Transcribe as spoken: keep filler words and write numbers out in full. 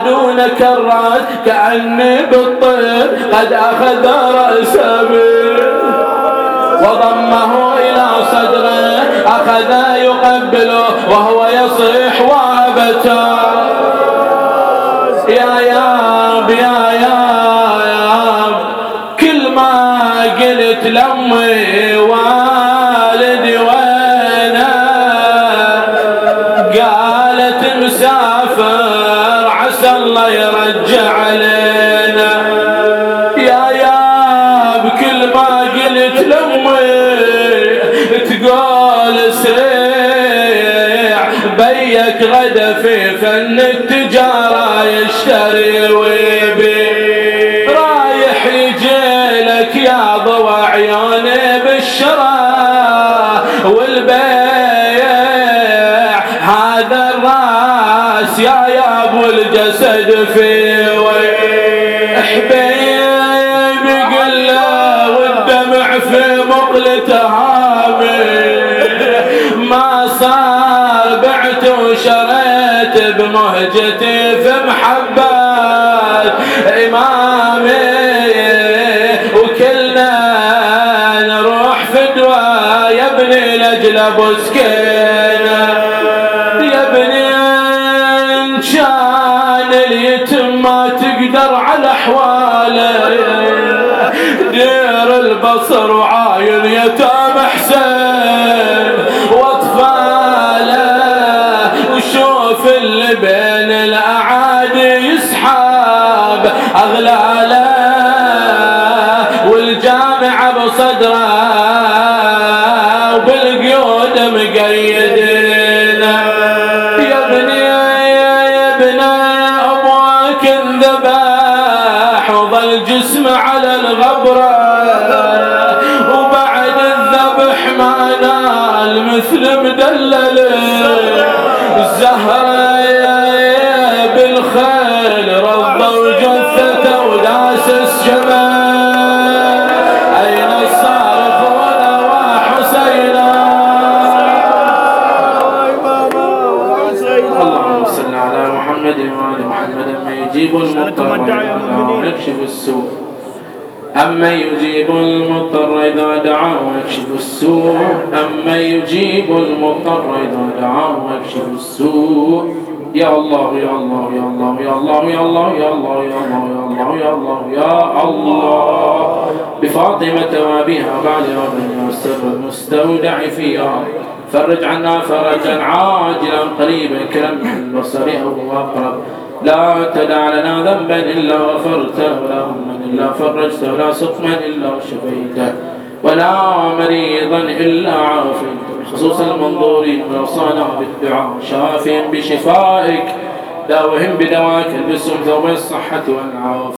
دون كرات كأني بالطير قد أخذ رأس أبي وضمه إلى صدره أخذ يقبله وهو يصيح وابتى يا ياب يا ياب كل ما قلت لأمي والدي وينه قالت مسافر عسى الله يرجع لنا يا ياب كل ما قلت لأمي تقول سيع بيك غدا في فن التجارة يشتري ويبي رايح يجيلك يا ضوى عيوني بالشراء والبيع هذا الراس يا ياب والجسد في ويبي حبيبي قل له والدمع في مقلته ما صار بعت وشريت بمهجتي في محبات إمامي وكلنا نروح فدوى يا ابني لأجل أبو سكينة يا ابني إن كان اليتم ما تقدر على أحواله دير البصر وعاين يتام حسين واطفاله وشوف اللي بين الاعادي يسحب اغلاله والجامعه بصدره وبالقيود مقيدينه يا ابني يا ابني ابوك انذبح وظل جسمه على الغبره وبعد الذبح ما نال مثل مدلل الزهرة بالخيل رضوا جثته وداسس شمال أين الصارخ ونوى حسينا اللهم صل على محمد وآل محمد أما يجيب المضطر ويكشف السوء أما يجيب المضطر إذا دعاه ويكشف السوء أما يجيب المضطر إذا دعاه ويكشف السوء يا الله يا الله يا الله يا الله يا الله يا الله يا الله يا الله يا الله بفاطمة وأبيها بعدها وابنها والسر المستودع فيها فرج عنا فرجا عاجلا قريبا كلمح البصر أو أقرب لا تدع لنا ذنبا إلا غفرته ولا هما إلا فرجته ولا سقما إلا شفيته ولا مريضا إلا عافيته خصوصا المنظورين وأوصانا بالدعاء شافهم بشفائك داوهم بدواك البسهم ثوب الصحة والعافية